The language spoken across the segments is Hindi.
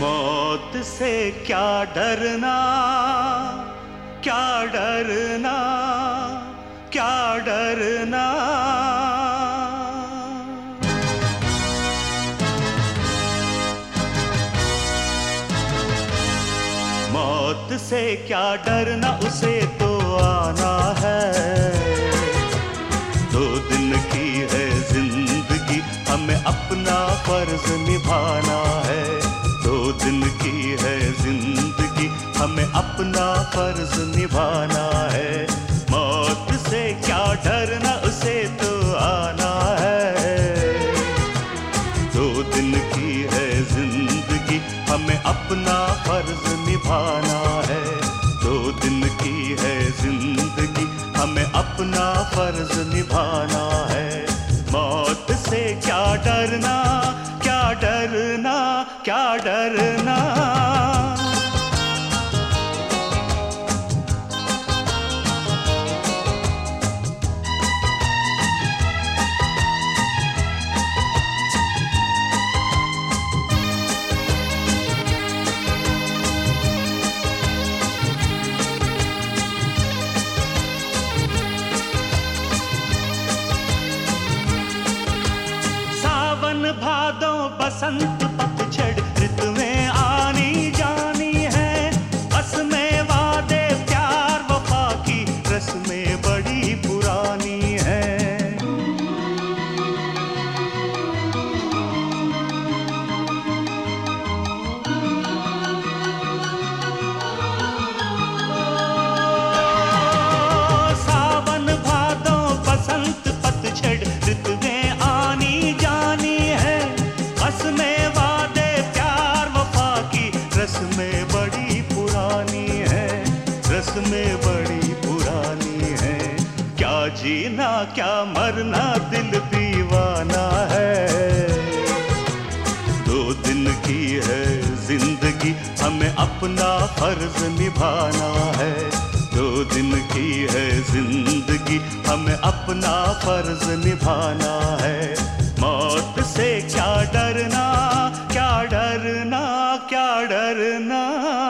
मौत से क्या डरना, क्या डरना, क्या डरना। मौत से क्या डरना, उसे तो आना है। 2 दिन की है जिंदगी, हमें अपना फर्ज निभाना है। 2 दिन की है जिंदगी, हमें अपना फर्ज निभाना है। मौत से क्या डरना, उसे तो आना है। 2 दिन की है जिंदगी, हमें अपना फर्ज निभाना है। 2 दिन की है जिंदगी, हमें अपना फर्ज निभाना है। मौत से क्या डरना, क्या डरना, क्या डरना। भादों बसंत पतझड़ ऋतुएं आनी जानी है। बस में वादे प्यार वफा की रस्में बड़ी पुरानी है। सावन भादों बसंत पतझड़ ऋतुएं आनी जानी है। बस में वादे प्यार वफा की रस्में बड़ी पुरानी है, रस्में बड़ी पुरानी है। क्या जीना क्या मरना, दिल दीवाना है। 2 दिन की है जिंदगी, हमें अपना फर्ज निभाना है। 2 दिन की है जिंदगी, हमें अपना फर्ज निभाना है। मौत से क्या डरना, क्या डरना, क्या डरना।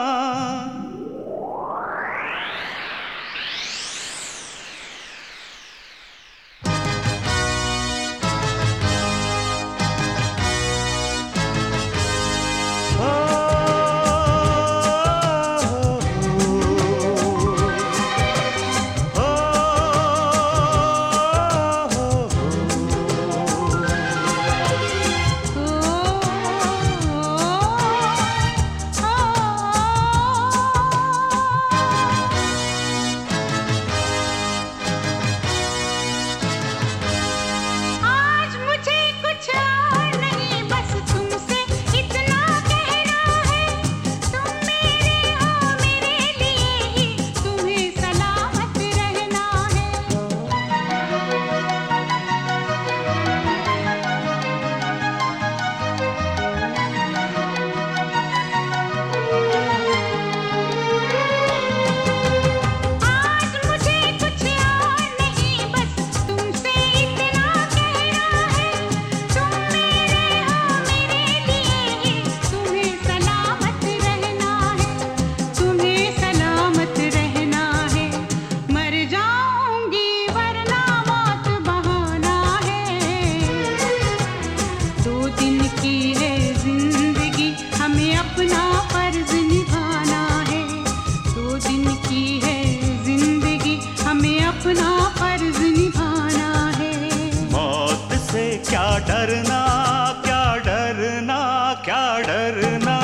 क्या डरना, क्या डरना, क्या डरना।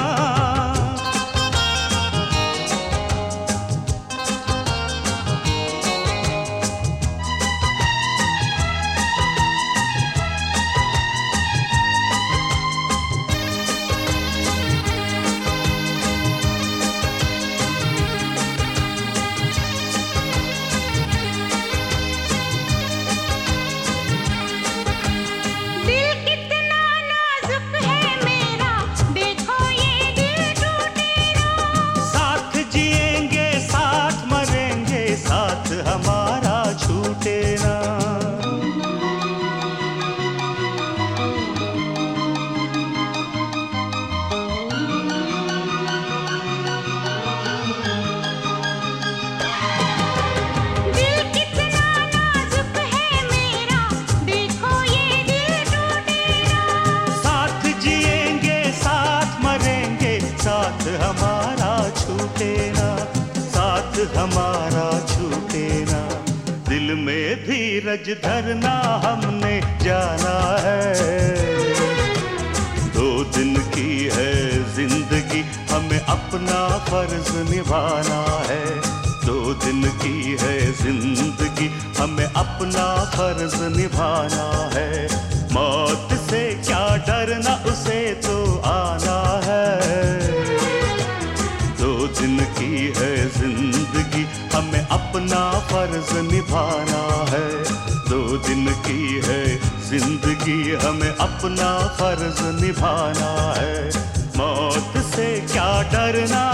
दिल कितना नाजुक है मेरा, देखो धीरज धरना हमने जाना है। 2 दिन की है जिंदगी, हमें अपना फर्ज निभाना है। 2 दिन की है जिंदगी, हमें अपना फर्ज निभाना है। मौत से क्या डरना, उसे तो आना है। 2 दिन की है जिंदगी, हमें अपना फर्ज निभाना है। 2 दिन की है जिंदगी, हमें अपना फर्ज निभाना है। मौत से क्या डरना,